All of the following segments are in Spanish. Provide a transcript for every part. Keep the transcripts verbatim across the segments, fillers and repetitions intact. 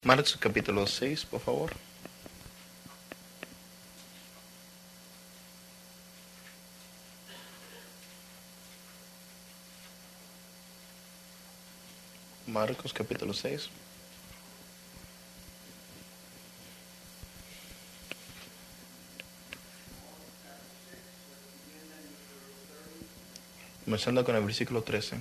Marcos capítulo seis, por favor. Marcos capítulo seis. Comenzando con el versículo trece.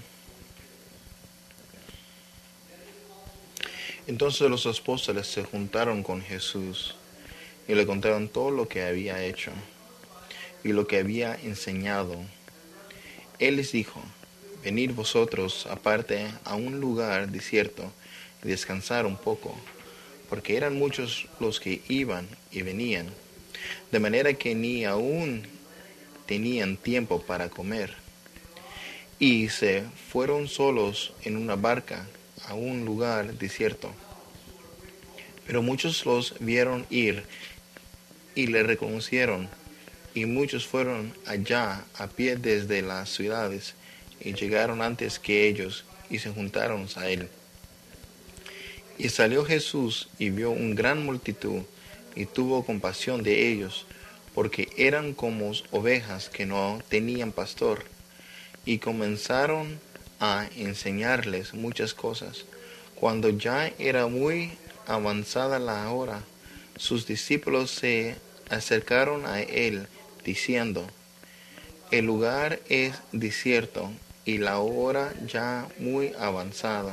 Entonces los apóstoles se juntaron con Jesús y le contaron todo lo que había hecho y lo que había enseñado. Él les dijo: venid vosotros aparte a un lugar desierto y descansar un poco, porque eran muchos los que iban y venían, de manera que ni aún tenían tiempo para comer. Y se fueron solos en una barca a un lugar desierto. Pero muchos los vieron ir y le reconocieron, y muchos fueron allá a pie desde las ciudades, y llegaron antes que ellos, y se juntaron a él. Y salió Jesús y vio una gran multitud, y tuvo compasión de ellos, porque eran como ovejas que no tenían pastor, y comenzaron a enseñarles muchas cosas. Cuando ya era muy avanzada la hora, sus discípulos se acercaron a él, diciendo: el lugar es desierto y la hora ya muy avanzada.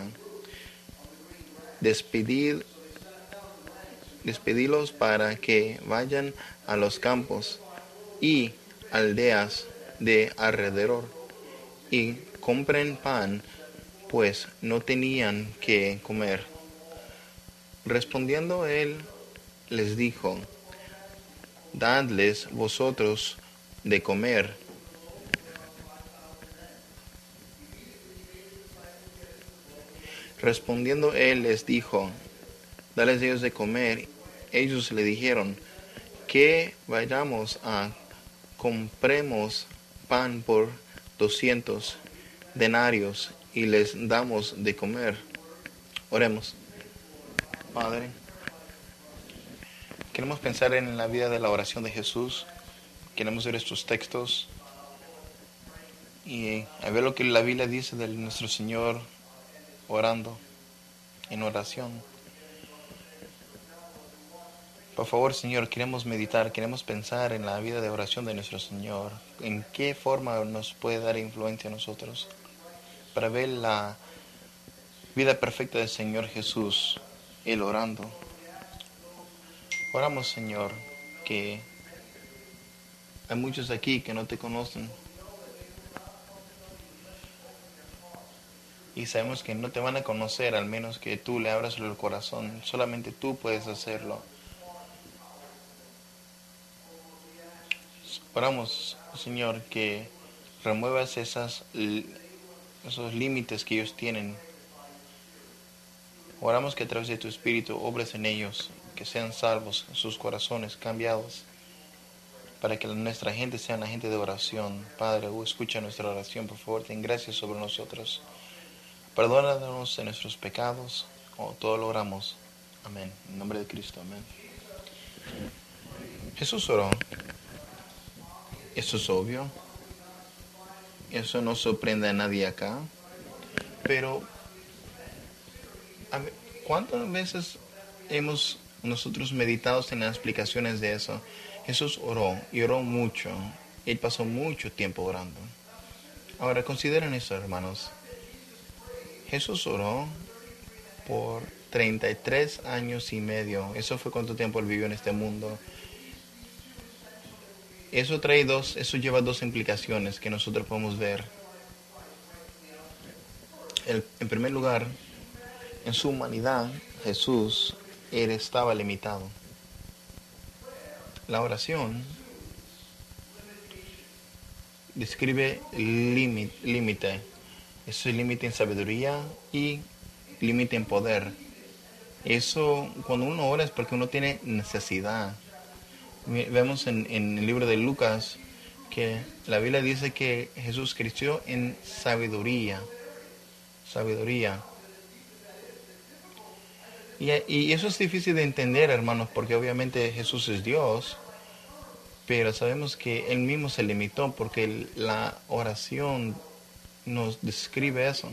Despedid, despedidlos para que vayan a los campos y aldeas de alrededor y compren pan, pues no tenían que comer. Respondiendo él les dijo: dadles vosotros de comer. Respondiendo él les dijo: dales ellos de comer. Ellos le dijeron: que vayamos a compremos pan por doscientos denarios y les damos de comer. Oremos. Padre, queremos pensar en la vida de la oración de Jesús. Queremos ver estos textos y a ver lo que la Biblia dice de nuestro Señor orando en oración. Por favor, Señor, queremos meditar, queremos pensar en la vida de oración de nuestro Señor. En qué forma nos puede dar influencia a nosotros para ver la vida perfecta del Señor Jesús, Él orando. Oramos, Señor, que hay muchos aquí que no te conocen y sabemos que no te van a conocer al menos que tú le abras el corazón. Solamente tú puedes hacerlo. Oramos, Señor, que remuevas esas, esos límites que ellos tienen. Oramos que a través de tu Espíritu obres en ellos, que sean salvos, sus corazones cambiados, para que nuestra gente sea una gente de oración. Padre, escucha nuestra oración, por favor, ten gracia sobre nosotros. Perdónanos de nuestros pecados, o todo lo oramos. Amén. En nombre de Cristo, amén. Jesús oró. Eso es obvio. Eso no sorprende a nadie acá. Pero, ¿cuántas veces hemos nosotros meditado en las explicaciones de eso? Jesús oró y oró mucho. Él pasó mucho tiempo orando. Ahora, consideren eso, hermanos. Jesús oró por treinta y tres años y medio. Eso fue cuánto tiempo él vivió en este mundo. Eso trae dos, eso lleva dos implicaciones que nosotros podemos ver. El, en primer lugar, en su humanidad, Jesús, él estaba limitado. La oración describe límite. Es el límite en sabiduría y límite en poder. Eso, cuando uno ora es porque uno tiene necesidad. Vemos en, en el libro de Lucas que la Biblia dice que Jesús creció en sabiduría. Sabiduría. Y, y eso es difícil de entender, hermanos, porque obviamente Jesús es Dios, pero sabemos que Él mismo se limitó porque la oración nos describe eso.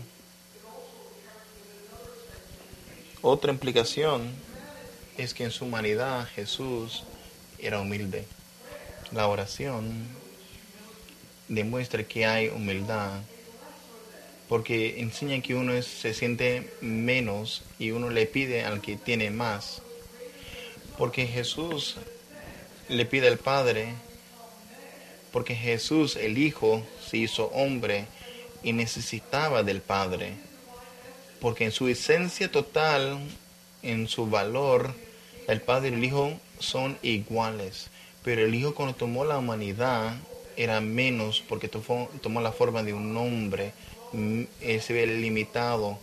Otra implicación es que en su humanidad Jesús era humilde. La oración demuestra que hay humildad porque enseña que uno es, se siente menos y uno le pide al que tiene más. Porque Jesús le pide al Padre, porque Jesús, el Hijo, se hizo hombre y necesitaba del Padre. Porque en su esencia total, en su valor, el Padre y el Hijo son iguales. Pero el Hijo, cuando tomó la humanidad, era menos porque tomó, tomó la forma de un hombre. Él se ve limitado.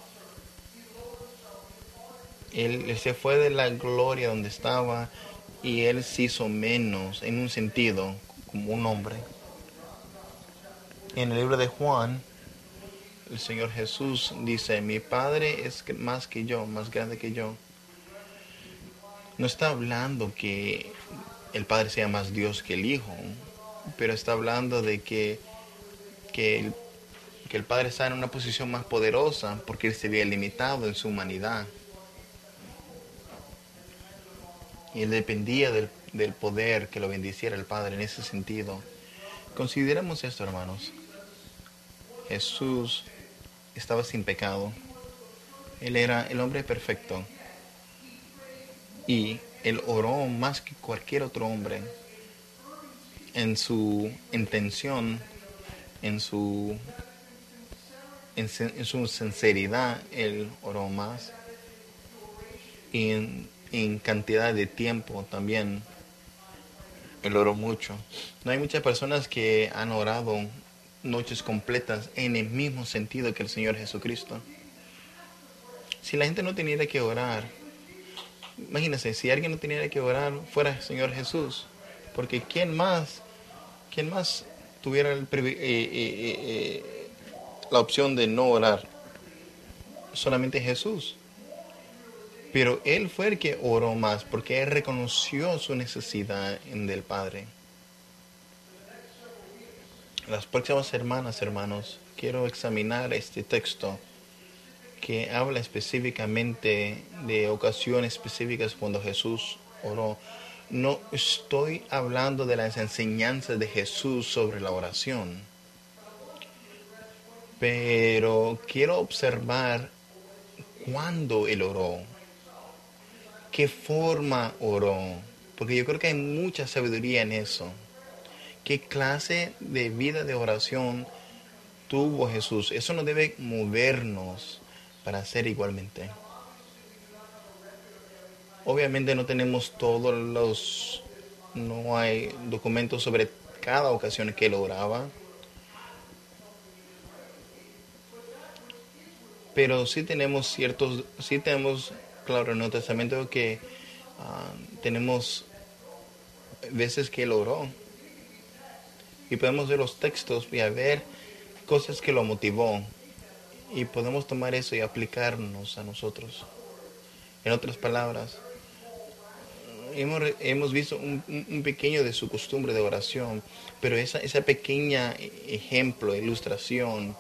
Él se fue de la gloria donde estaba y él se hizo menos en un sentido como un hombre. En el libro de Juan, el Señor Jesús dice: mi Padre es más que yo, más grande que yo. No está hablando que el Padre sea más Dios que el Hijo, pero está hablando de que, que, el, que el Padre está en una posición más poderosa porque él se veía limitado en su humanidad. Y él dependía del, del poder que lo bendiciera el Padre en ese sentido. Consideremos esto, hermanos. Jesús estaba sin pecado. Él era el hombre perfecto. Y él oró más que cualquier otro hombre. En su intención, en su, en, en su sinceridad, él oró más. Y en, en cantidad de tiempo también él oró mucho. No hay muchas personas que han orado noches completas en el mismo sentido que el Señor Jesucristo. Si la gente no tuviera que orar, imagínense, si alguien no tuviera que orar, fuera el Señor Jesús. Porque ¿quién más, quién más tuviera el, eh, eh, eh, la opción de no orar? Solamente Jesús. Pero Él fue el que oró más, porque Él reconoció su necesidad en del Padre. Las próximas semanas, hermanos, quiero examinar este texto que habla específicamente de ocasiones específicas cuando Jesús oró. No estoy hablando de las enseñanzas de Jesús sobre la oración, pero quiero observar cuándo Él oró, qué forma oró, porque yo creo que hay mucha sabiduría en eso. ¿Qué clase de vida de oración tuvo Jesús? Eso nos debe movernos para hacer igualmente. Obviamente no tenemos todos los, no hay documentos sobre cada ocasión que él oraba, pero sí tenemos ciertos, sí tenemos, claro, en el Nuevo Testamento que uh, tenemos veces que él oró y podemos ver los textos y a ver cosas que lo motivó y podemos tomar eso y aplicarnos a nosotros. En otras palabras, hemos, hemos visto un, un pequeño de su costumbre de oración, pero esa, esa pequeña ejemplo, ilustración,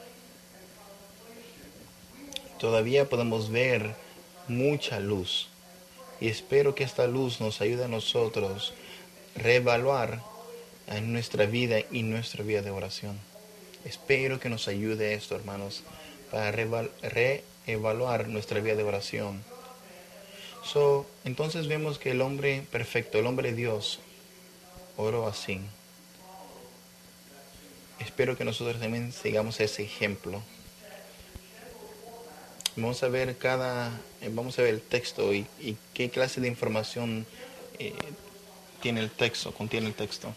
todavía podemos ver mucha luz. Y espero que esta luz nos ayude a nosotros a reevaluar en nuestra vida y nuestra vida de oración. Espero que nos ayude esto, hermanos, para reevaluar nuestra vida de oración. So, entonces vemos que el hombre perfecto, el hombre Dios, oró así. Espero que nosotros también sigamos ese ejemplo. Vamos a ver cada, vamos a ver el texto y, y qué clase de información eh, tiene el texto, contiene el texto.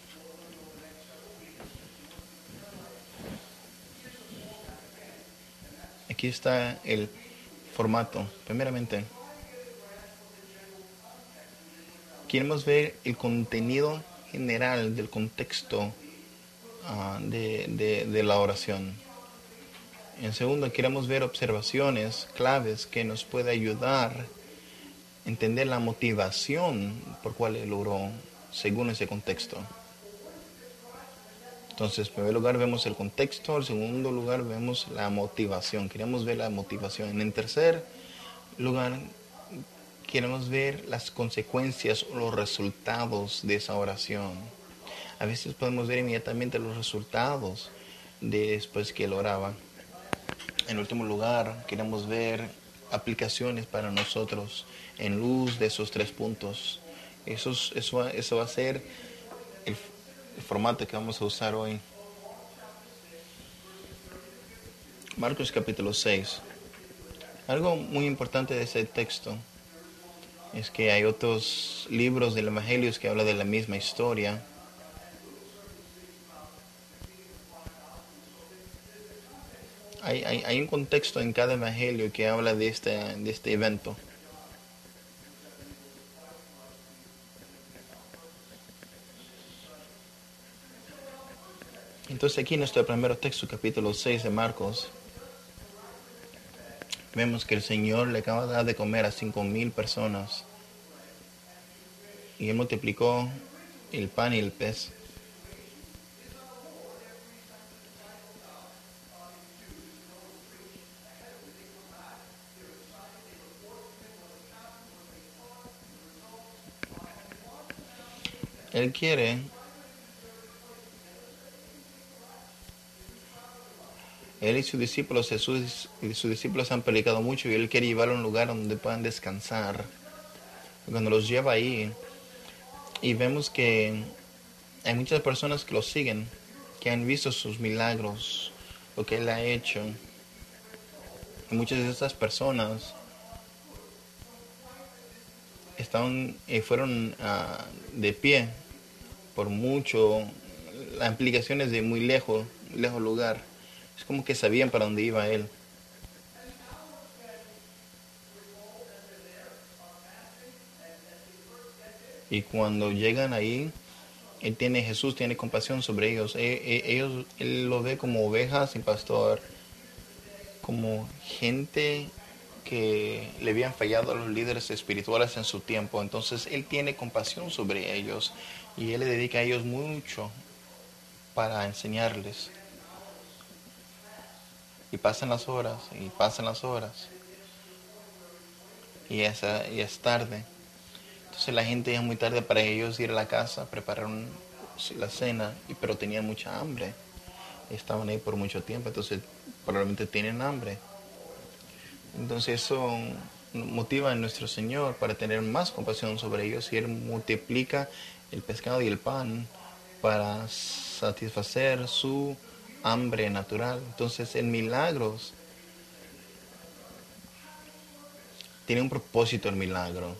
Aquí está el formato. Primeramente, queremos ver el contenido general del contexto uh, de, de, de la oración. En segundo, queremos ver observaciones claves que nos pueden ayudar entender la motivación por cual él oró según ese contexto. Entonces, en primer lugar vemos el contexto, en segundo lugar vemos la motivación. Queremos ver la motivación. En tercer lugar, queremos ver las consecuencias o los resultados de esa oración. A veces podemos ver inmediatamente los resultados de después que él oraba. En último lugar, queremos ver aplicaciones para nosotros en luz de esos tres puntos. Eso, eso, eso va a ser el, el formato que vamos a usar hoy. Marcos capítulo seis. Algo muy importante de ese texto es que hay otros libros del Evangelio que hablan de la misma historia. Hay, hay, hay un contexto en cada evangelio que habla de este, de este evento. Entonces aquí en nuestro primer texto, capítulo seis de Marcos, vemos que el Señor le acaba de dar de comer a cinco mil personas. Y Él multiplicó el pan y el pez. Él quiere Él y sus discípulos, Jesús y sus discípulos han predicado mucho y Él quiere llevarlos a un lugar donde puedan descansar. Cuando los lleva ahí, y vemos que hay muchas personas que lo siguen, que han visto sus milagros, lo que Él ha hecho. Y muchas de estas personas estaban, eh, fueron uh, de pie por mucho, las implicaciones de muy lejos, lejos lugar. Es como que sabían para dónde iba Él. Y cuando llegan ahí, él tiene, Jesús tiene compasión sobre ellos. Ellos, él lo ve como ovejas sin pastor, como gente que le habían fallado a los líderes espirituales en su tiempo. Entonces él tiene compasión sobre ellos y él le dedica a ellos mucho para enseñarles. Y pasan las horas, y pasan las horas. Y es, y es tarde. Entonces la gente es muy tarde para ellos ir a la casa, prepararon la cena, pero tenían mucha hambre. Estaban ahí por mucho tiempo, entonces probablemente tienen hambre. Entonces eso motiva a nuestro Señor para tener más compasión sobre ellos y Él multiplica el pescado y el pan para satisfacer su hambre natural. Entonces el milagro tiene un propósito, el milagro.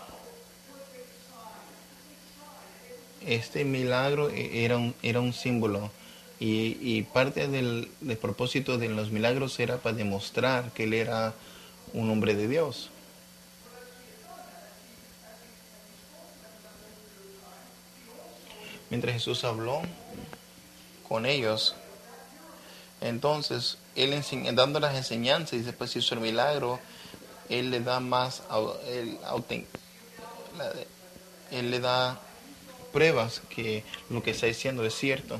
Este milagro era un, era un símbolo y, y parte del, del propósito de los milagros era para demostrar que Él era un hombre de Dios. Mientras Jesús habló con ellos, entonces Él enseñ, dando las enseñanzas y después hizo el milagro, Él le da más, Él, él le da pruebas que lo que está diciendo es cierto.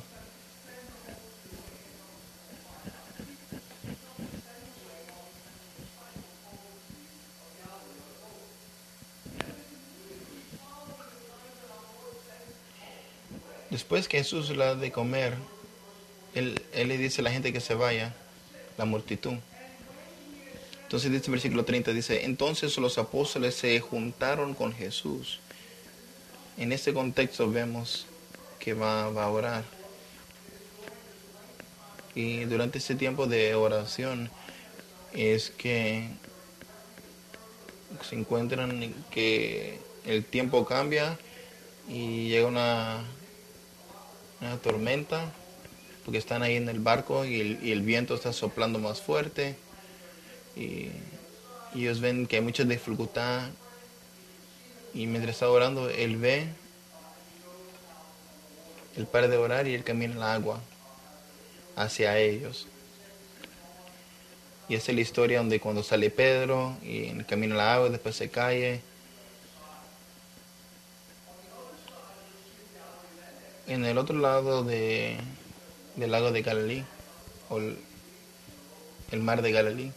Después que Jesús le da de comer, él, él le dice a la gente que se vaya, la multitud. Entonces dice el versículo treinta, dice, entonces los apóstoles se juntaron con Jesús. En este contexto vemos que va, va a orar. Y durante este tiempo de oración es que se encuentran que el tiempo cambia y llega una, una tormenta porque están ahí en el barco y el, y el viento está soplando más fuerte y, y ellos ven que hay mucha dificultad y mientras está orando él ve, él para de orar y él camina en el agua hacia ellos. Y esa es la historia donde cuando sale Pedro y camina en el agua, después se cae en el otro lado de, del lago de Galilea, o el, el mar de Galilea,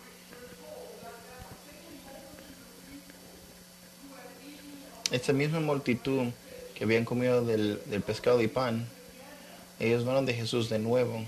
esta misma multitud que habían comido del, del pescado y pan, ellos van de Jesús de nuevo.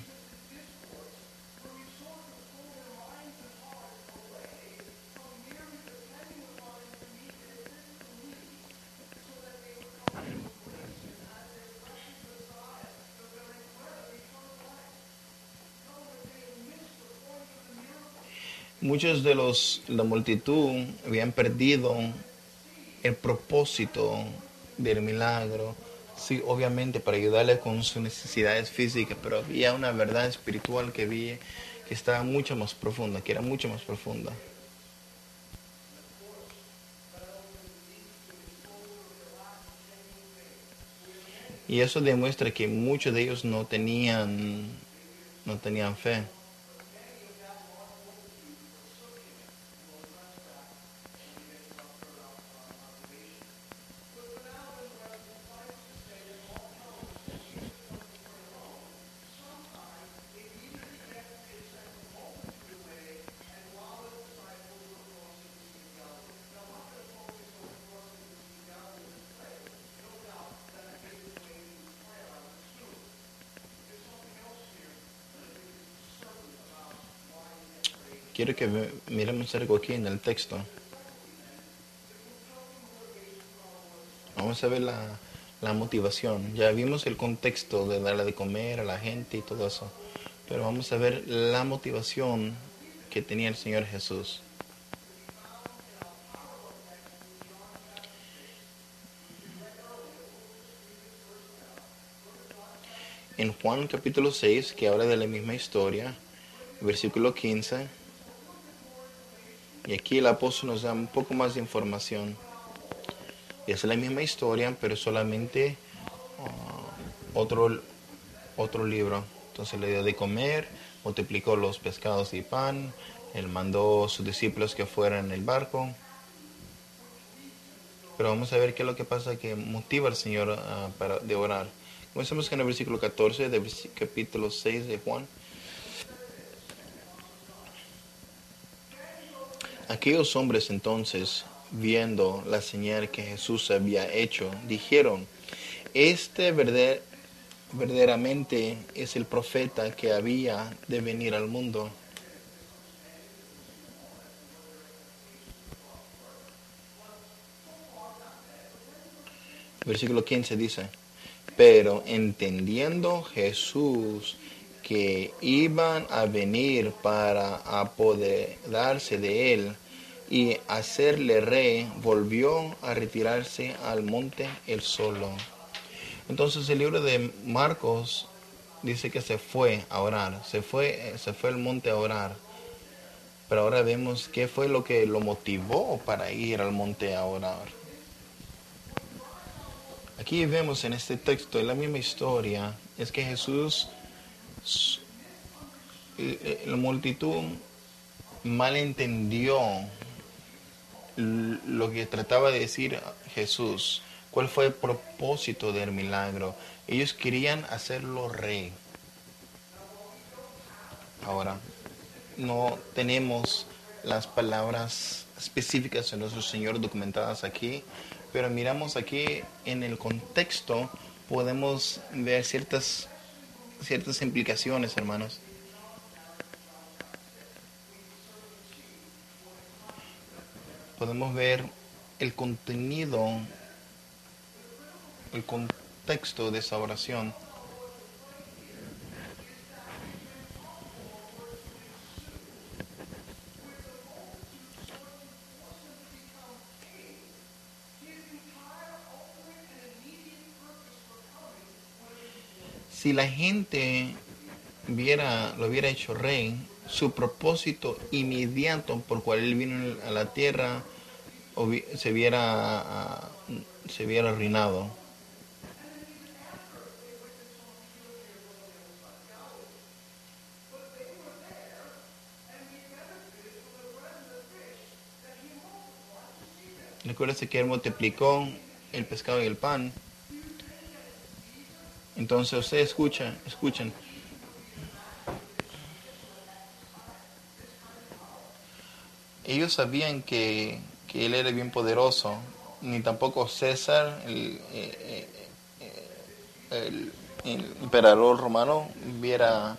Muchos de los, la multitud habían perdido el propósito del milagro, sí, obviamente para ayudarle con sus necesidades físicas, pero había una verdad espiritual que vi que estaba mucho más profunda, que era mucho más profunda. Y eso demuestra que muchos de ellos no tenían, no tenían fe. Quiero que miremos algo aquí en el texto. Vamos a ver la, la motivación. Ya vimos el contexto de darle de comer a la gente y todo eso. Pero vamos a ver la motivación que tenía el Señor Jesús. En Juan capítulo seis, que habla de la misma historia, versículo quince, y aquí el apóstol nos da un poco más de información. Y es la misma historia, pero solamente uh, otro, otro libro. Entonces le dio de comer, multiplicó los pescados y pan, él mandó a sus discípulos que fueran en el barco. Pero vamos a ver qué es lo que pasa que motiva al Señor uh, para, de orar. Comencemos con el versículo catorce del capítulo seis de Juan. Aquellos hombres entonces, viendo la señal que Jesús había hecho, dijeron: este verdad, verdaderamente es el profeta que había de venir al mundo. Versículo quince dice: pero entendiendo Jesús que iban a venir para apoderarse de él y hacerle rey, volvió a retirarse al monte él solo. Entonces el libro de Marcos dice que se fue a orar, se fue, se fue al monte a orar. Pero ahora vemos qué fue lo que lo motivó para ir al monte a orar. Aquí vemos en este texto, en la misma historia, es que Jesús, la multitud malentendió lo que trataba de decir Jesús. ¿Cuál fue el propósito del milagro? Ellos querían hacerlo rey. Ahora, no tenemos las palabras específicas de nuestro Señor documentadas aquí, pero miramos aquí en el contexto, podemos ver ciertas, ciertas implicaciones, hermanos. Podemos ver el contenido, el contexto de esa oración. Si la gente viera, lo hubiera hecho rey, su propósito inmediato por cual él vino a la tierra se viera, se viera arruinado. Recuérdese que él multiplicó el pescado y el pan. Entonces ustedes escuchan, escuchen. Ellos sabían que, que él era bien poderoso, ni tampoco César, el, eh, eh, el, el emperador romano, hubiera,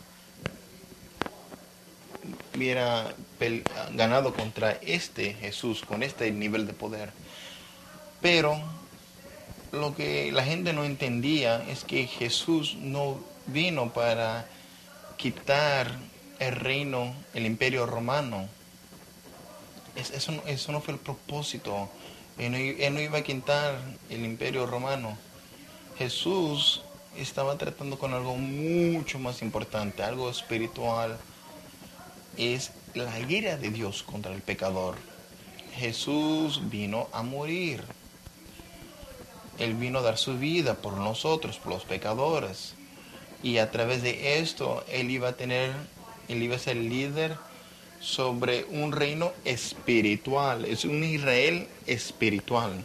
hubiera pel- ganado contra este Jesús con este nivel de poder. Pero lo que la gente no entendía es que Jesús no vino para quitar el reino, el imperio romano. Es, eso, no- eso no fue el propósito. Él no, él no iba a quitar el imperio romano. Jesús estaba tratando con algo mucho más importante, algo espiritual. Es la ira de Dios contra el pecador. Jesús vino a morir. Él vino a dar su vida por nosotros, por los pecadores. Y a través de esto, Él iba a tener, Él iba a ser líder sobre un reino espiritual. Es un Israel espiritual.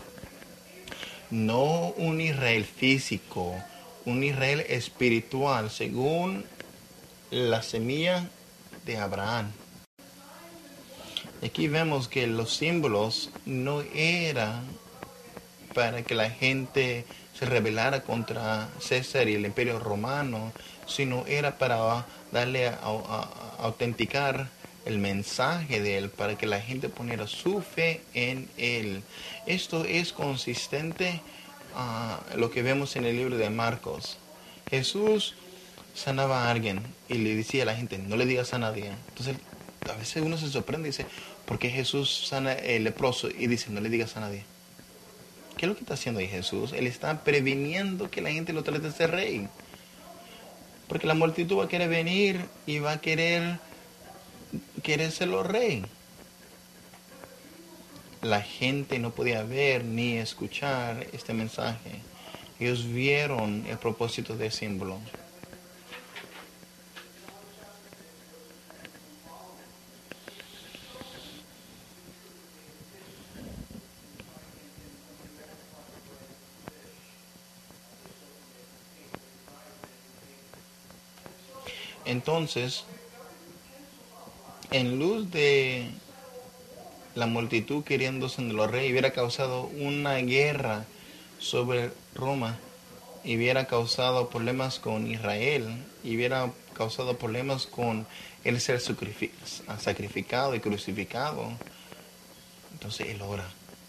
No un Israel físico, un Israel espiritual, según la semilla de Abraham. Aquí vemos que los símbolos no eran para que la gente se rebelara contra César y el imperio romano, sino era para darle a, a, a autenticar el mensaje de él, para que la gente poniera su fe en él. Esto es consistente a uh, lo que vemos en el libro de Marcos. Jesús sanaba a alguien y le decía a la gente, no le digas a nadie. Entonces a veces uno se sorprende y dice, ¿por qué Jesús sana el leproso? Y dice, no le digas a nadie. ¿Qué es lo que está haciendo ahí Jesús? Él está previniendo que la gente lo trate de ser rey. Porque la multitud va a querer venir y va a querer querérselo rey. La gente no podía ver ni escuchar este mensaje. Ellos vieron el propósito del símbolo. Entonces, en luz de la multitud queriéndose de los reyes, hubiera causado una guerra sobre Roma, y hubiera causado problemas con Israel, y hubiera causado problemas con el ser sacrificado y crucificado. Entonces él ora.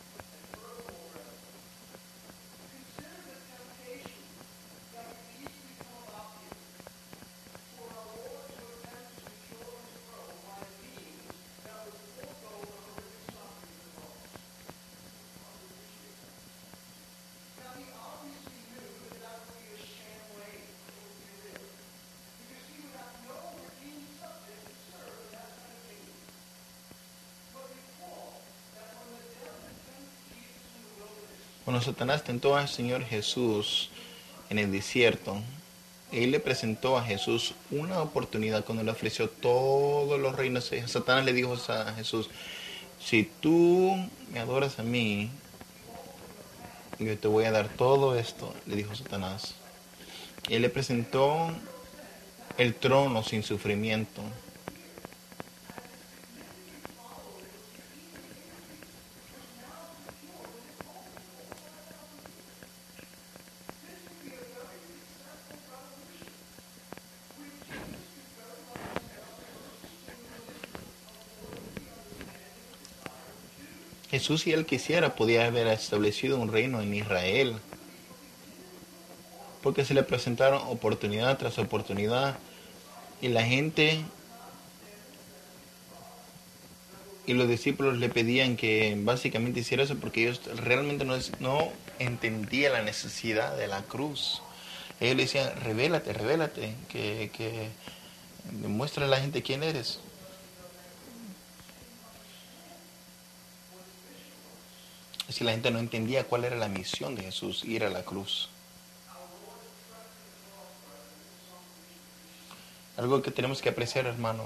Cuando Satanás tentó al Señor Jesús en el desierto, él le presentó a Jesús una oportunidad cuando le ofreció todos los reinos. Satanás le dijo a Jesús, si tú me adoras a mí, yo te voy a dar todo esto, le dijo Satanás. Él le presentó el trono sin sufrimiento. Jesús, si él quisiera, podía haber establecido un reino en Israel, porque se le presentaron oportunidad tras oportunidad, y la gente y los discípulos le pedían que básicamente hiciera eso porque ellos realmente no, no entendían la necesidad de la cruz. Ellos le decían, revélate, revélate, que, que demuestra a la gente quién eres. Es que la gente no entendía cuál era la misión de Jesús, ir a la cruz. Algo que tenemos que apreciar, hermano.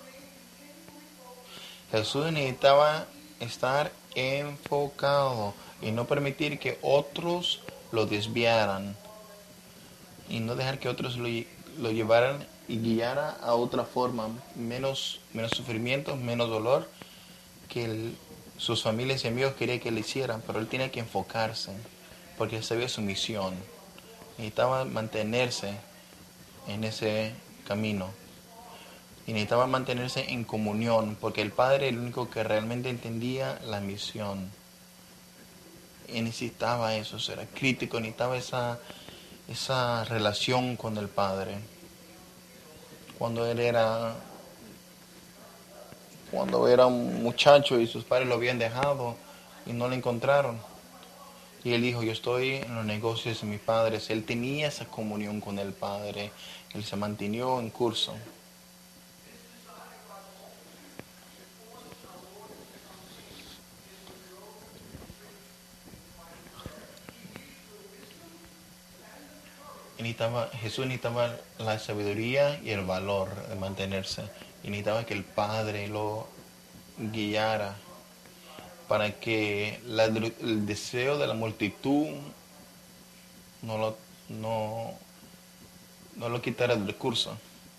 Jesús necesitaba estar enfocado. y no permitir que otros lo desviaran y no dejar que otros lo, lo llevaran y guiara a otra forma, menos, menos sufrimiento, menos dolor que el, sus familias y amigos querían que le hicieran, pero él tenía que enfocarse porque él sabía su misión. Necesitaba mantenerse en ese camino y necesitaba mantenerse en comunión porque el Padre era el único que realmente entendía la misión y necesitaba eso, era crítico, necesitaba esa, esa relación con el Padre. Cuando él era cuando era un muchacho y sus padres lo habían dejado y no lo encontraron. Y él dijo, yo estoy en los negocios de mis padres. Él tenía esa comunión con el Padre. Él se mantuvo en curso. Y necesitaba, Jesús necesitaba la sabiduría y el valor de mantenerse. Y necesitaba que el Padre lo guiara para que la, el deseo de la multitud no lo, no, no lo quitara del curso.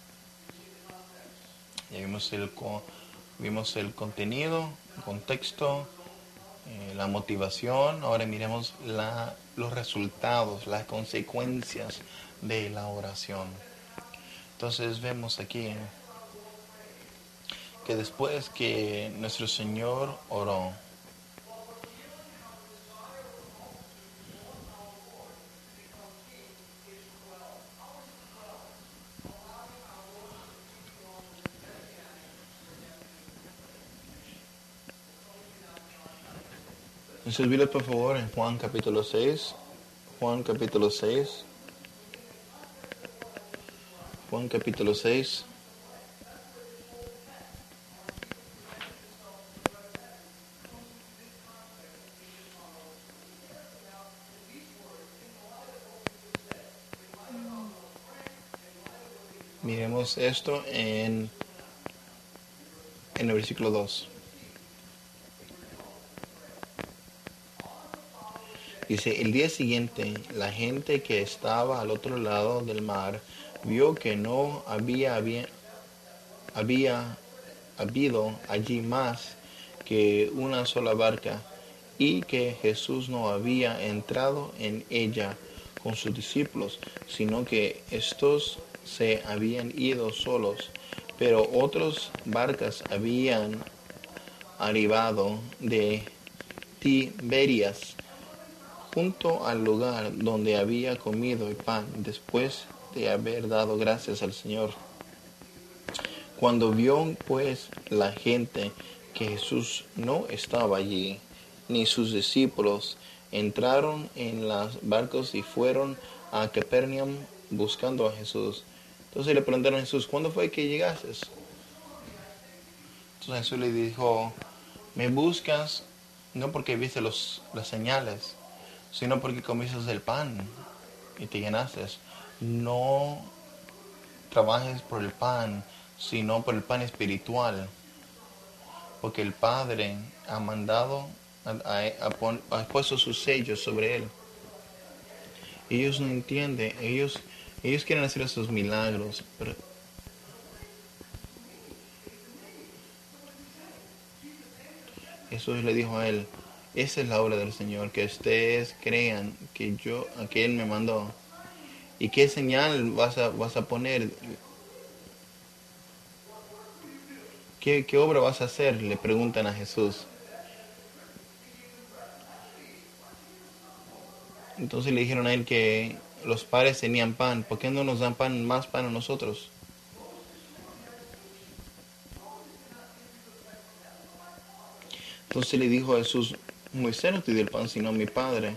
Ya vimos el, vimos el contenido, el contexto, eh, la motivación. Ahora miremos la, los resultados, las consecuencias de la oración. Entonces vemos aquí que después que nuestro Señor oró, entonces Biblia, por favor, en Juan capítulo seis. Juan capítulo seis. Juan capítulo seis. Miremos esto en, en el versículo dos. Dice, el día siguiente, la gente que estaba al otro lado del mar vio que no había, había, había habido allí más que una sola barca y que Jesús no había entrado en ella con sus discípulos, sino que estos se habían ido solos, pero otras barcas habían arribado de Tiberias junto al lugar donde había comido el pan después de haber dado gracias al Señor. Cuando vio pues la gente que Jesús no estaba allí, ni sus discípulos, entraron en las barcos y fueron a Capernaum buscando a Jesús. Entonces le preguntaron a Jesús, ¿cuándo fue que llegaste? Entonces Jesús le dijo, me buscas no porque viste los, las señales, sino porque comiste el pan y te llenaste. No trabajes por el pan, sino por el pan espiritual, porque el Padre ha mandado, ha, ha, ha puesto sus sellos sobre él. Ellos no entienden, ellos, ellos quieren hacer esos milagros, pero Jesús le dijo a él, esa es la obra del Señor, que ustedes crean que yo, que Él me mandó. ¿Y qué señal vas a, vas a poner? ¿Qué, ¿Qué obra vas a hacer? Le preguntan a Jesús. Entonces le dijeron a él que los padres tenían pan. ¿Por qué no nos dan pan, más pan a nosotros? Entonces le dijo a Jesús, Moisés no te dio el pan, sino mi Padre.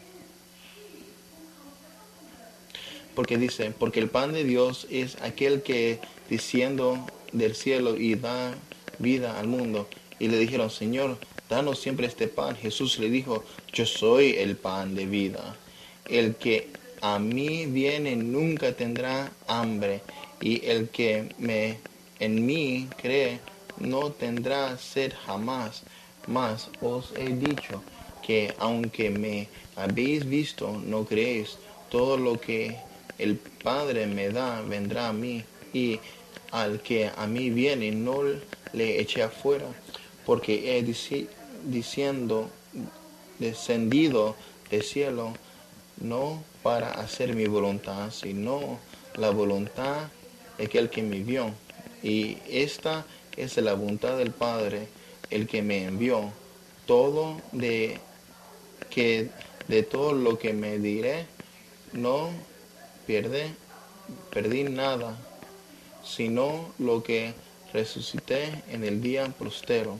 Porque dice, porque el pan de Dios es aquel que desciende del cielo y da vida al mundo. Y le dijeron, Señor, danos siempre este pan. Jesús le dijo, yo soy el pan de vida. El que a mí viene nunca tendrá hambre, y el que me en mí cree no tendrá sed jamás. Mas os he dicho que aunque me habéis visto, no creéis. Todo lo que el Padre me da vendrá a mí, y al que a mí viene no le eché afuera, porque he dici- diciendo, descendido del cielo, no para hacer mi voluntad, sino la voluntad de aquel que me envió. Y esta es la voluntad del Padre, el que me envió, todo de que de todo lo que me diré, no pierde, perdí nada, sino lo que resucité en el día postero.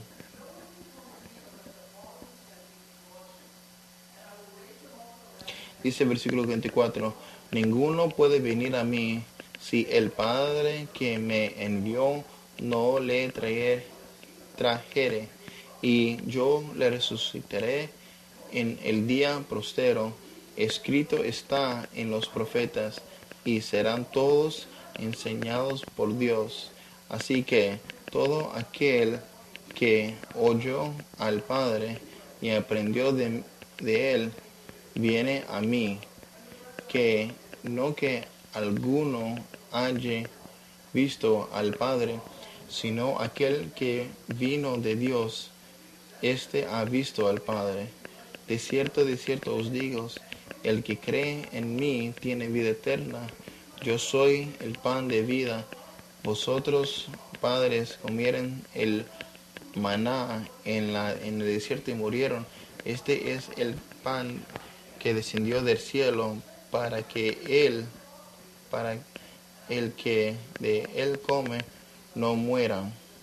Dice el versículo veinticuatro, ninguno puede venir a mí si el Padre que me envió no le traer, trajere, y yo le resucitaré en el día postero. Escrito está en los profetas, y serán todos enseñados por Dios. Así que todo aquel que oyó al Padre y aprendió de, de él, viene a mí, que no que alguno haya visto al Padre, sino aquel que vino de Dios, éste ha visto al Padre. De cierto, de cierto os digo, el que cree en mí tiene vida eterna. Yo soy el pan de vida. Vosotros, padres, comieron el maná en, la, en el desierto y murieron. Este es el pan que descendió del cielo para que él, para el que de él come, no muera.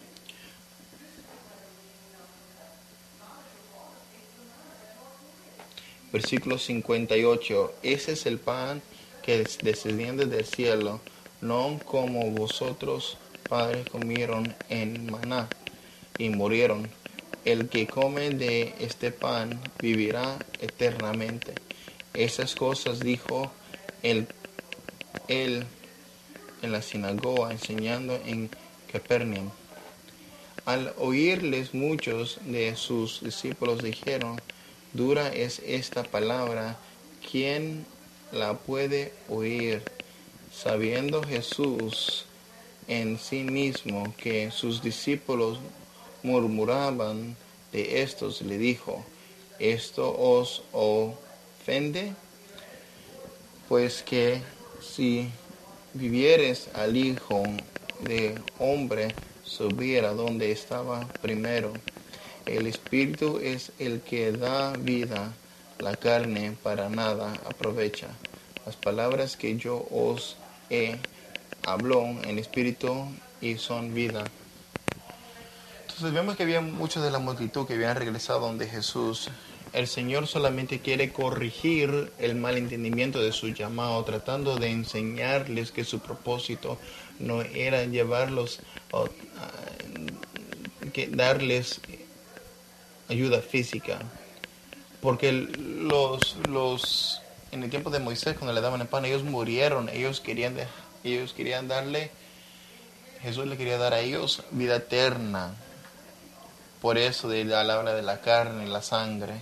Versículo cincuenta y ocho. Ese es el pan que desciende del cielo, no como vosotros, padres, comieron en maná y murieron. El que come de este pan vivirá eternamente. Esas cosas dijo él, él en la sinagoga, enseñando en Capernaum. Al oírles muchos de sus discípulos dijeron, dura es esta palabra, ¿quién la puede oír? Sabiendo Jesús en sí mismo que sus discípulos murmuraban de estos, le dijo, ¿esto os ofende? Pues que si vivieres al Hijo de Hombre, subiera donde estaba primero. El Espíritu es el que da vida, la carne para nada aprovecha. Las palabras que yo os he hablado en Espíritu y son vida. Entonces vemos que había muchos de la multitud que habían regresado donde Jesús. El Señor solamente quiere corregir el mal entendimiento de su llamado, tratando de enseñarles que su propósito no era llevarlos a, que darles ayuda física, porque los los en el tiempo de Moisés, cuando le daban el pan, ellos murieron. Ellos querían de, ellos querían darle Jesús le quería dar a ellos vida eterna. Por eso de la palabra de la carne y la sangre,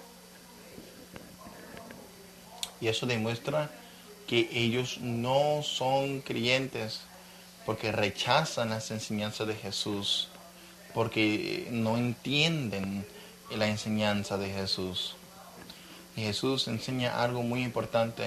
y eso demuestra que ellos no son creyentes porque rechazan las enseñanzas de Jesús, porque no entienden la enseñanza de Jesús. Y Jesús enseña algo muy importante.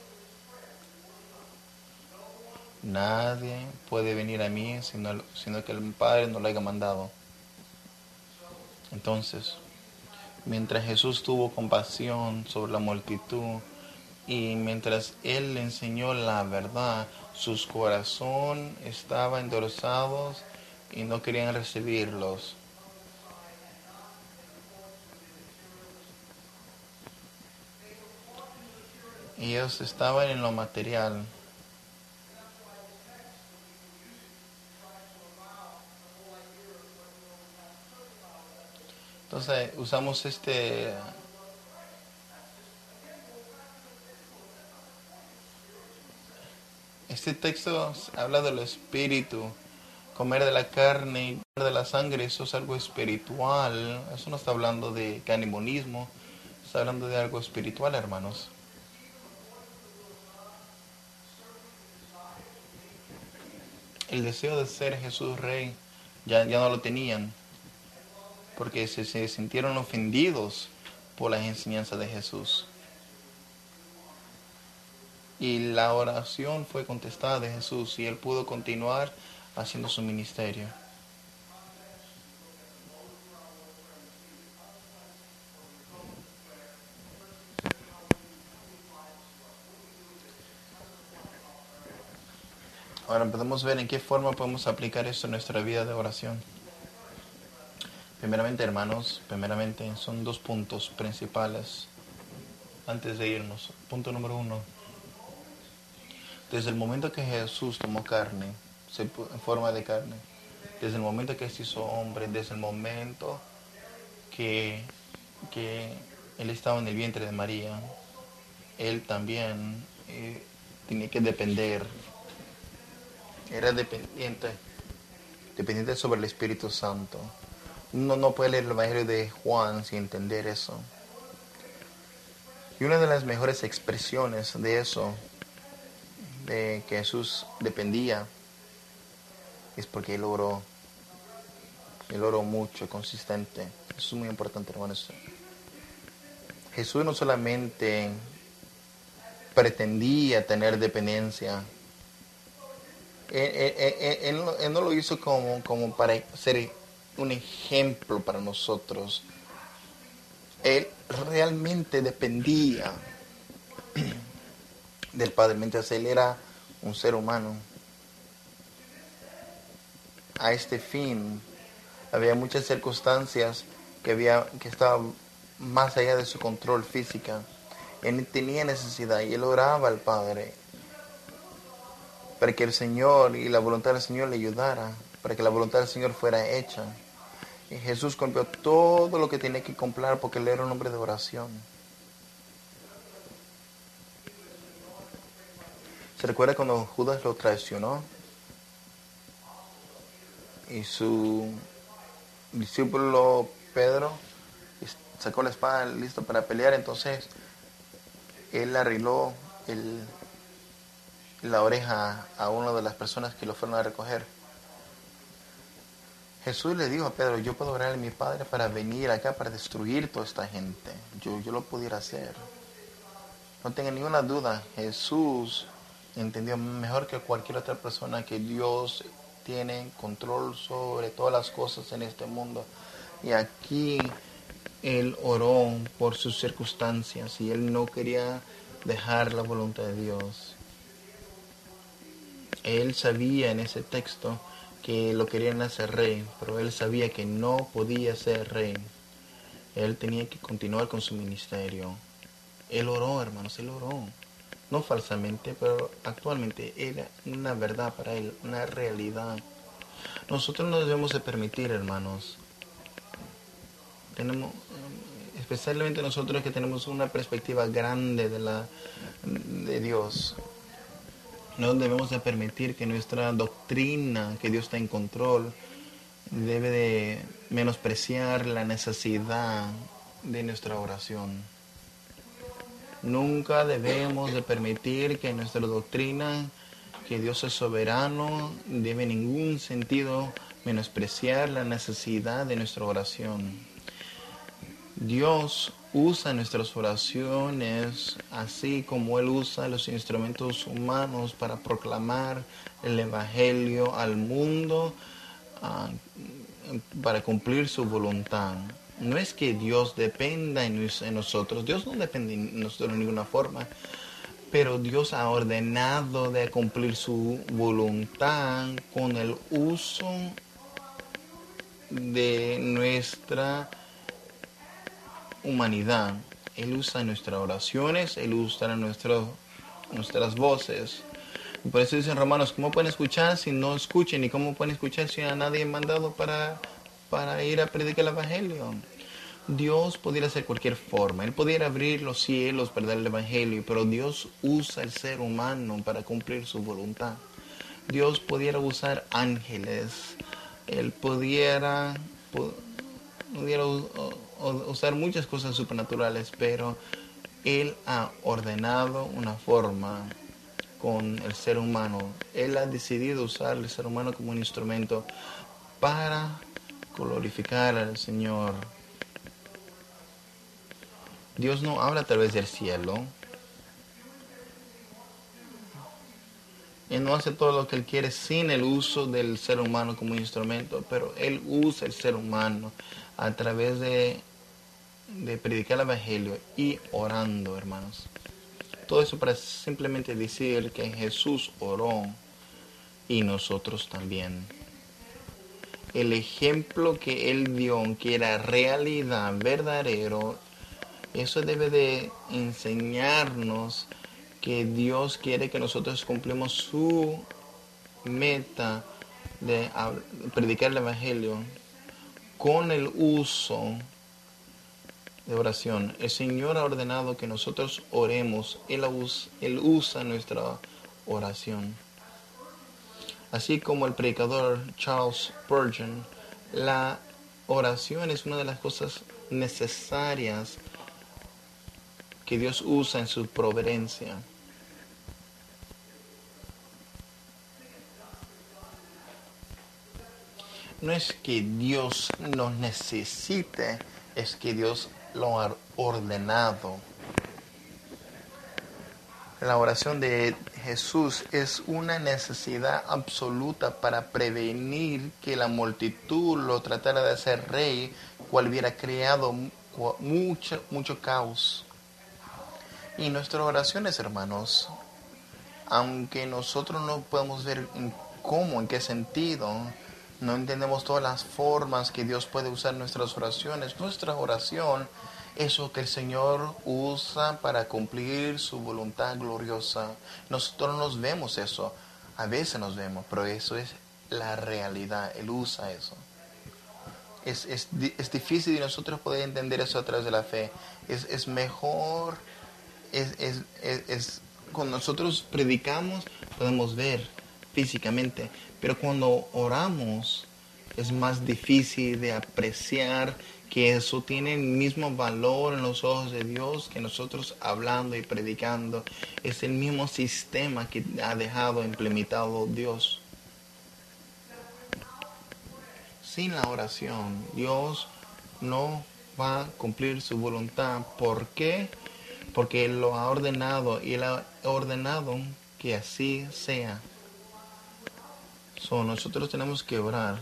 Nadie puede venir a mí sino, sino que el Padre no lo haya mandado. Entonces, mientras Jesús tuvo compasión sobre la multitud y mientras Él le enseñó la verdad, sus corazones estaban endurecidos y no querían recibirlos. Ellos estaban en lo material. Entonces usamos este este texto habla del espíritu. Comer de la carne y comer de la sangre, eso es algo espiritual. Eso no está hablando de canibalismo, Está hablando de algo espiritual, hermanos. El deseo de ser Jesús rey ya, ya no lo tenían, porque se, se sintieron ofendidos por las enseñanzas de Jesús. Y la oración fue contestada de Jesús y él pudo continuar haciendo su ministerio. Ahora podemos ver en qué forma podemos aplicar esto en nuestra vida de oración. Primeramente, hermanos, primeramente son dos puntos principales antes de irnos. Punto número uno. Desde el momento que Jesús tomó carne, en forma de carne, desde el momento que se hizo hombre, desde el momento que, que Él estaba en el vientre de María, Él también eh, tenía que depender, era dependiente, dependiente sobre el Espíritu Santo. Uno no puede leer el Evangelio de Juan sin entender eso. Y una de las mejores expresiones de eso, de que Jesús dependía, es porque Él oró. Él oró mucho, consistente. Eso es muy importante, hermanos. Jesús no solamente pretendía tener dependencia. Él, él, él, él, él no lo hizo como, como para ser un ejemplo para nosotros. Él realmente dependía del Padre, mientras Él era un ser humano. A este fin, había muchas circunstancias que, había, que estaban más allá de su control física. Él tenía necesidad y Él oraba al Padre para que el Señor y la voluntad del Señor le ayudara, para que la voluntad del Señor fuera hecha. Y Jesús cumplió todo lo que tenía que cumplir porque Él era un hombre de oración. ¿Se recuerda cuando Judas lo traicionó? Y su discípulo Pedro sacó la espada listo para pelear, entonces él arregló el, la oreja a una de las personas que lo fueron a recoger. Jesús le dijo a Pedro: yo puedo orar a mi Padre para venir acá para destruir toda esta gente. Yo, yo lo pudiera hacer. No tenga ninguna duda, Jesús entendió mejor que cualquier otra persona que Dios tiene control sobre todas las cosas en este mundo. Y aquí Él oró por sus circunstancias y Él no quería dejar la voluntad de Dios. Él sabía en ese texto que lo querían hacer rey, pero Él sabía que no podía ser rey. Él tenía que continuar con su ministerio. Él oró, hermanos, Él oró. No falsamente, pero actualmente era una verdad para Él, una realidad. Nosotros no debemos de permitir, hermanos, tenemos, especialmente nosotros que tenemos una perspectiva grande de, la, de Dios, no debemos de permitir que nuestra doctrina, que Dios está en control, debe de menospreciar la necesidad de nuestra oración. Nunca debemos de permitir que nuestra doctrina, que Dios es soberano, debe en ningún sentido menospreciar la necesidad de nuestra oración. Dios usa nuestras oraciones así como Él usa los instrumentos humanos para proclamar el Evangelio al mundo, uh, para cumplir su voluntad. No es que Dios dependa en nosotros, Dios no depende en nosotros de ninguna forma, pero Dios ha ordenado de cumplir su voluntad con el uso de nuestra humanidad. Él usa nuestras oraciones, Él usa nuestro, nuestras voces. Y por eso dicen Romanos: ¿cómo pueden escuchar si no escuchen? ¿Y cómo pueden escuchar si a nadie han mandado para, para ir a predicar el Evangelio? Dios pudiera hacer cualquier forma. Él pudiera abrir los cielos para dar el Evangelio, pero Dios usa el ser humano para cumplir su voluntad. Dios pudiera usar ángeles. Él pudiera pudiera usar muchas cosas supernaturales, pero Él ha ordenado una forma con el ser humano. Él ha decidido usar el ser humano como un instrumento para glorificar al Señor. Dios no habla a través del cielo. Él no hace todo lo que Él quiere sin el uso del ser humano como instrumento, pero Él usa el ser humano a través de, de predicar el Evangelio y orando, hermanos. Todo eso para simplemente decir que Jesús oró y nosotros también. El ejemplo que Él dio, que era realidad, verdadero, eso debe de enseñarnos que Dios quiere que nosotros cumplimos su meta de predicar el Evangelio con el uso de oración. El Señor ha ordenado que nosotros oremos. Él, Él usa nuestra oración. Así como el predicador Charles Spurgeon, la oración es una de las cosas necesarias que Dios usa en su providencia. No es que Dios nos necesite, es que Dios lo ha ordenado. La oración de Jesús es una necesidad absoluta para prevenir que la multitud lo tratara de hacer rey, cual hubiera creado mucho, mucho caos. Y nuestras oraciones, hermanos, aunque nosotros no podemos ver en cómo, en qué sentido, no entendemos todas las formas que Dios puede usar nuestras oraciones, nuestra oración es lo que el Señor usa para cumplir su voluntad gloriosa. Nosotros nos vemos eso, a veces nos vemos, pero eso es la realidad, Él usa eso. Es, es, es difícil de nosotros poder entender eso a través de la fe. Es, es mejor, es, es, es, es cuando nosotros predicamos podemos ver físicamente, pero cuando oramos es más difícil de apreciar que eso tiene el mismo valor en los ojos de Dios que nosotros hablando y predicando. Es el mismo sistema que ha dejado implementado Dios. Sin la oración, Dios no va a cumplir su voluntad. ¿Por qué? Porque Él lo ha ordenado y Él ha ordenado que así sea. So, nosotros tenemos que orar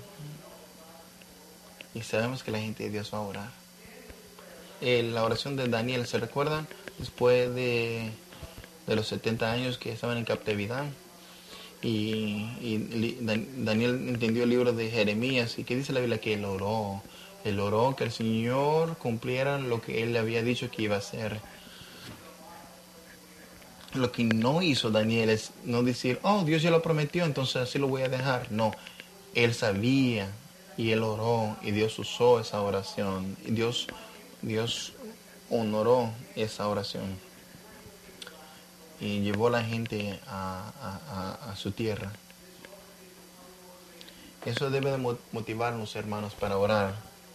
y sabemos que la gente de Dios va a orar. Eh, la oración de Daniel, ¿se recuerdan? Después de, de los setenta años que estaban en captividad y, y Daniel entendió el libro de Jeremías. ¿Y qué dice la Biblia? Que él oró. Él oró que el Señor cumpliera lo que Él le había dicho que iba a hacer. Lo que no hizo Daniel es no decir, oh, Dios ya lo prometió, entonces así lo voy a dejar. No, él sabía y él oró y Dios usó esa oración. Y Dios, Dios honoró esa oración y llevó a la gente a, a, a, a su tierra. Eso debe de motivarnos, hermanos, para orar.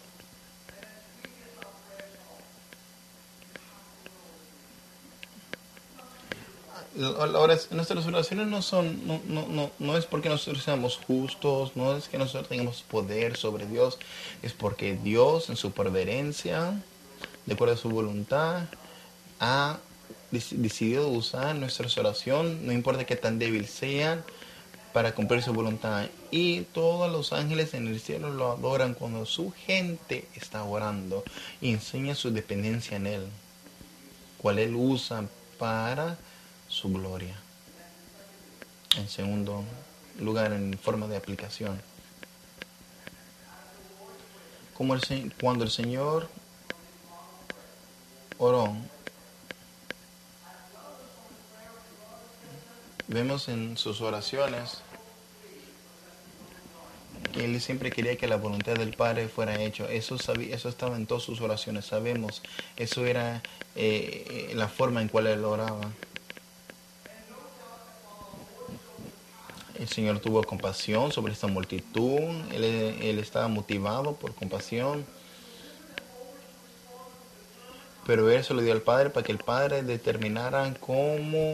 Ahora, nuestras oraciones no son, no, no, no, no es porque nosotros seamos justos, no es que nosotros tengamos poder sobre Dios, es porque Dios en su providencia, de acuerdo a su voluntad, ha decidido usar nuestra oración, no importa que tan débil sean, para cumplir su voluntad. Y todos los ángeles en el cielo lo adoran cuando su gente está orando y enseña su dependencia en Él, cual Él usa para su gloria. En segundo lugar, en forma de aplicación, como el, cuando el Señor oró, vemos en sus oraciones que Él siempre quería que la voluntad del Padre fuera hecho. Eso, sabía, eso estaba en todas sus oraciones, sabemos. Eso era eh, la forma en cual Él oraba. El Señor tuvo compasión sobre esta multitud. Él, él estaba motivado por compasión. pero él se lo dio al Padre para que el Padre determinara cómo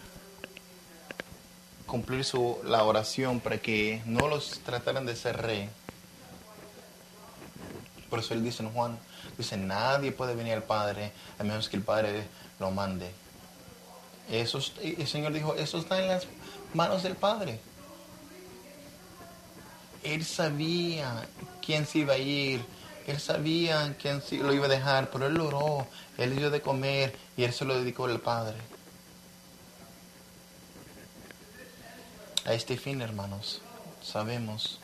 cumplir su, la oración, para que no los trataran de ser rey. Por eso él dice en Juan, dice, nadie puede venir al Padre a menos que el Padre lo mande. Eso, el Señor dijo, eso está en las manos del Padre. Él sabía quién se iba a ir, él sabía quién lo iba a dejar, pero él oró, él le dio de comer y él se lo dedicó al Padre. A este fin, hermanos, sabemos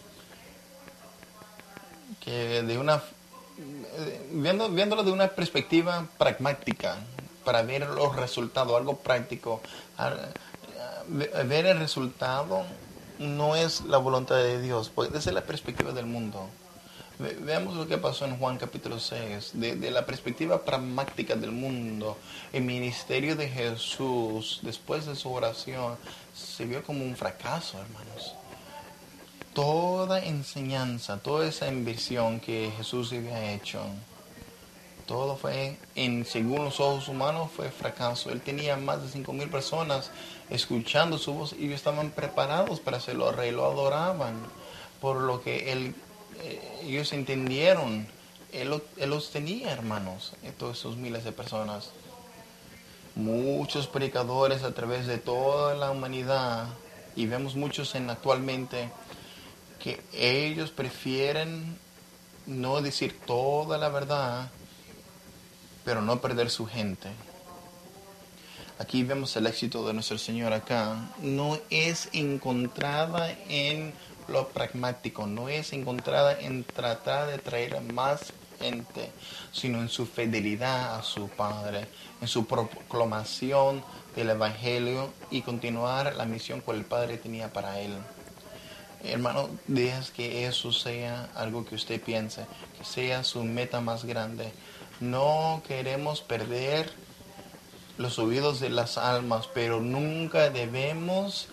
que de una viendo, viéndolo de una perspectiva pragmática, para ver los resultados, algo práctico, ver el resultado no es la voluntad de Dios, pues desde la perspectiva del mundo. Veamos lo que pasó en Juan capítulo seis, de, de la perspectiva pragmática del mundo. El ministerio de Jesús, después de su oración, se vio como un fracaso, hermanos. Toda enseñanza, toda esa inversión que Jesús había hecho, todo fue, en, según los ojos humanos, fue fracaso. Él tenía más de cinco mil personas escuchando su voz y ellos estaban preparados para hacerlo rey, lo adoraban, por lo que él, eh, ellos entendieron, él, él los tenía, hermanos, todos esos miles de personas. Muchos predicadores a través de toda la humanidad, y vemos muchos en actualmente, que ellos prefieren no decir toda la verdad, pero no perder su gente. Aquí vemos el éxito de nuestro Señor acá. No es encontrada en lo pragmático, no es encontrada en tratar de traer a más gente, sino en su fidelidad a su Padre, en su proclamación del Evangelio y continuar la misión que el Padre tenía para él. Hermano, dejas que eso sea algo que usted piense, que sea su meta más grande. No queremos perder los oídos de las almas, pero nunca debemos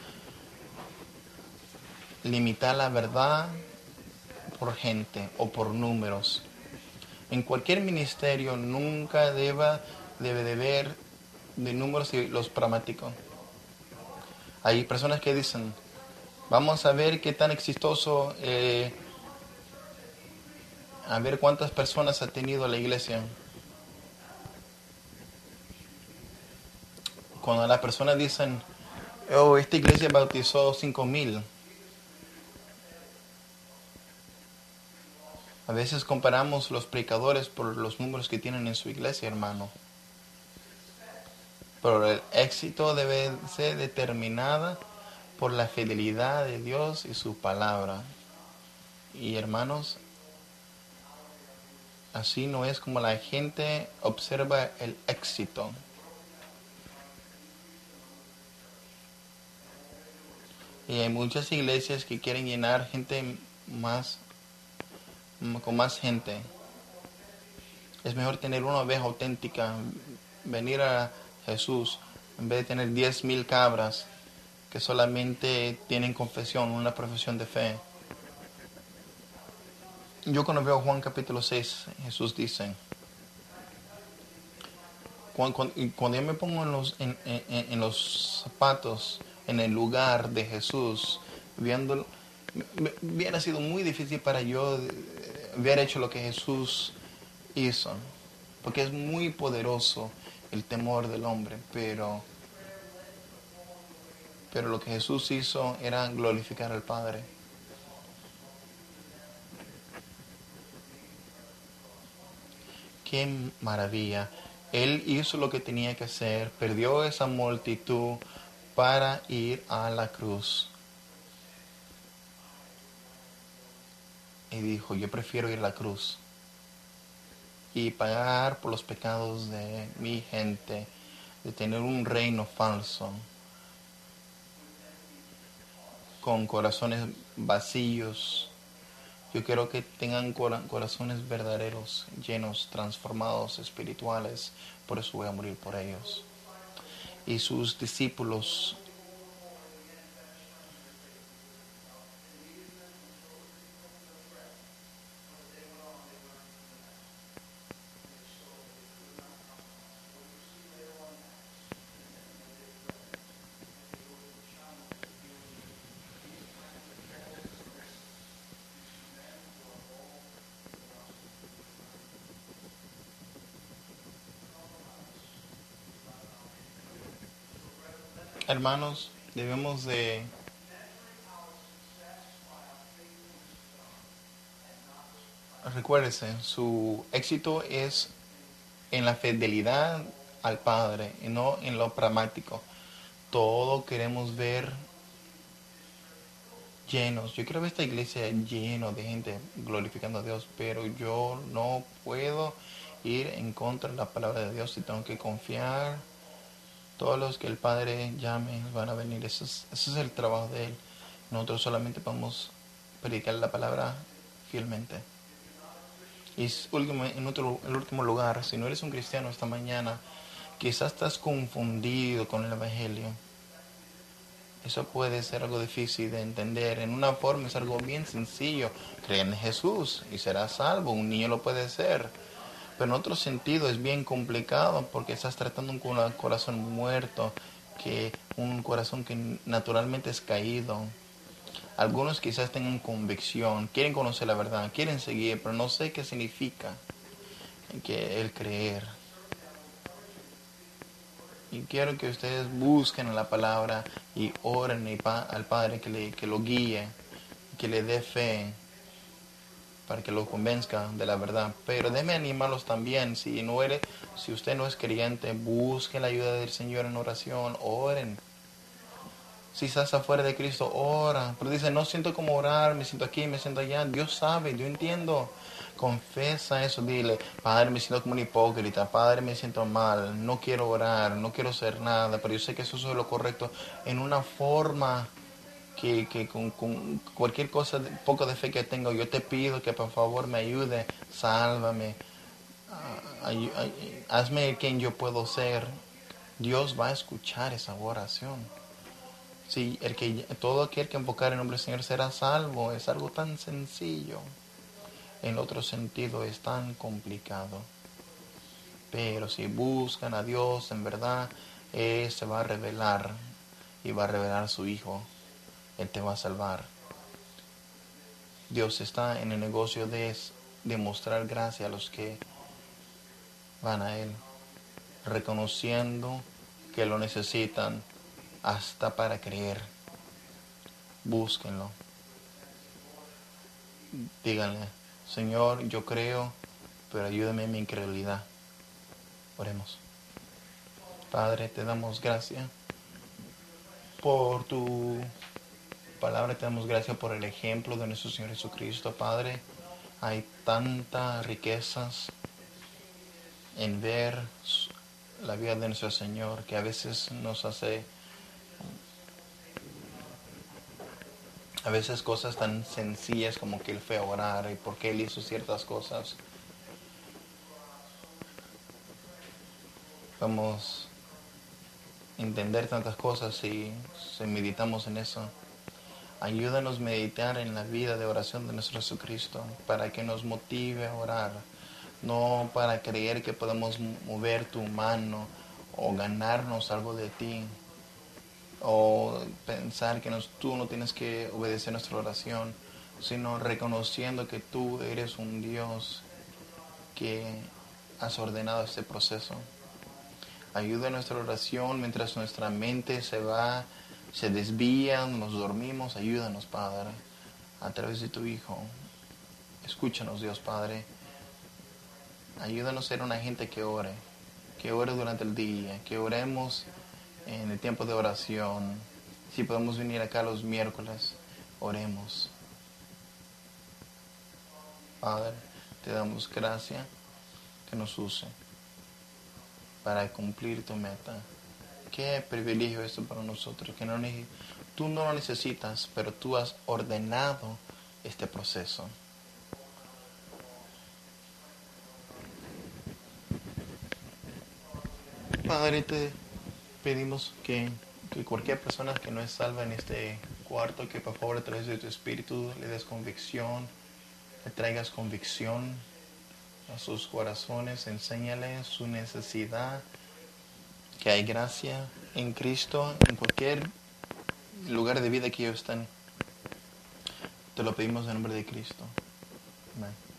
limitar la verdad por gente o por números. En cualquier ministerio nunca deba, debe de ver de números y los pragmáticos. Hay personas que dicen, vamos a ver qué tan exitoso, eh, a ver cuántas personas ha tenido la iglesia. Cuando las personas dicen, oh, esta iglesia bautizó cinco mil. A veces comparamos los predicadores por los números que tienen en su iglesia, hermano. Pero el éxito debe ser determinado por la fidelidad de Dios y su palabra. Y hermanos, así no es como la gente observa el éxito. Y hay muchas iglesias que quieren llenar gente más, con más gente. Es mejor tener una oveja auténtica, venir a Jesús, en vez de tener diez mil cabras que solamente tienen confesión, una profesión de fe. Yo cuando veo Juan capítulo seis, Jesús dice, cuando, cuando, cuando yo me pongo en los, en, en, en los zapatos, en el lugar de Jesús, viendo, hubiera sido muy difícil para yo haber hecho lo que Jesús hizo, porque es muy poderoso el temor del hombre, pero, pero lo que Jesús hizo era glorificar al Padre. Qué maravilla. Él hizo lo que tenía que hacer, perdió esa multitud para ir a la cruz. Y dijo, yo prefiero ir a la cruz y pagar por los pecados de mi gente, de tener un reino falso, con corazones vacíos. Yo quiero que tengan corazones verdaderos, llenos, transformados, espirituales. Por eso voy a morir por ellos. Y sus discípulos Hermanos, debemos de recuérdese, su éxito es en la fidelidad al Padre y no en lo pragmático. Todo queremos ver llenos. Yo quiero ver esta iglesia lleno de gente glorificando a Dios, pero yo no puedo ir en contra de la palabra de Dios y tengo que confiar. Todos los que el Padre llame van a venir. Ese es, ese es el trabajo de Él. Nosotros solamente podemos predicar la palabra fielmente. Y último, en otro, en último lugar, si no eres un cristiano esta mañana, quizás estás confundido con el Evangelio. Eso puede ser algo difícil de entender. En una forma es algo bien sencillo. Cree en Jesús y serás salvo. Un niño lo puede ser. Pero en otro sentido es bien complicado porque estás tratando con un corazón muerto, que un corazón que naturalmente es caído. Algunos quizás tengan convicción, quieren conocer la verdad, quieren seguir, pero no sé qué significa que el creer. Y quiero que ustedes busquen la palabra y oren al Padre que, le, que lo guíe, que le dé fe, para que lo convenzca de la verdad. Pero déme animarlos también, si, no eres, si usted no es creyente, busque la ayuda del Señor en oración, oren. Si estás afuera de Cristo, ora. Pero dice, no siento cómo orar, me siento aquí, me siento allá. Dios sabe, yo entiendo. Confesa eso, dile, Padre, me siento como un hipócrita, Padre, me siento mal, no quiero orar, no quiero hacer nada, pero yo sé que eso es lo correcto, en una forma que, que con, con cualquier cosa, poco de fe que tengo, yo te pido que por favor me ayude, sálvame, ay, ay, hazme quien yo puedo ser. Dios va a escuchar esa oración. Sí, el que, todo aquel que invocar el nombre del Señor será salvo. Es algo tan sencillo. En otro sentido es tan complicado. Pero si buscan a Dios en verdad, Él se va a revelar y va a revelar a su Hijo. Él te va a salvar. Dios está en el negocio de demostrar gracia a los que van a Él, reconociendo que lo necesitan hasta para creer. Búsquenlo. Díganle, Señor, yo creo, pero ayúdame en mi incredulidad. Oremos. Padre, te damos gracias por tu palabra, te damos gracias por el ejemplo de nuestro Señor Jesucristo. Padre, hay tantas riquezas en ver la vida de nuestro Señor que a veces nos hace, a veces cosas tan sencillas como que Él fue a orar y por qué Él hizo ciertas cosas. Vamos a entender tantas cosas si, si meditamos en eso. Ayúdanos a meditar en la vida de oración de nuestro Jesucristo para que nos motive a orar, no para creer que podemos mover tu mano o ganarnos algo de ti, o pensar que nos, tú no tienes que obedecer nuestra oración, sino reconociendo que tú eres un Dios que has ordenado este proceso. Ayuda a nuestra oración mientras nuestra mente se va, se desvía, nos dormimos. Ayúdanos, Padre, a través de tu Hijo. Escúchanos, Dios Padre. Ayúdanos a ser una gente que ore, que ore durante el día, que oremos en el tiempo de oración. Si podemos venir acá los miércoles, oremos. Padre, te damos gracias que nos use para cumplir tu meta. Qué privilegio esto para nosotros, que no, tú no lo necesitas, pero tú has ordenado este proceso. Padre, te pedimos que, que cualquier persona que no es salva en este cuarto, que por favor a través de tu Espíritu le des convicción, le traigas convicción a sus corazones, enséñales su necesidad, que hay gracia en Cristo, en cualquier lugar de vida que ellos estén. Te lo pedimos en nombre de Cristo. Amén.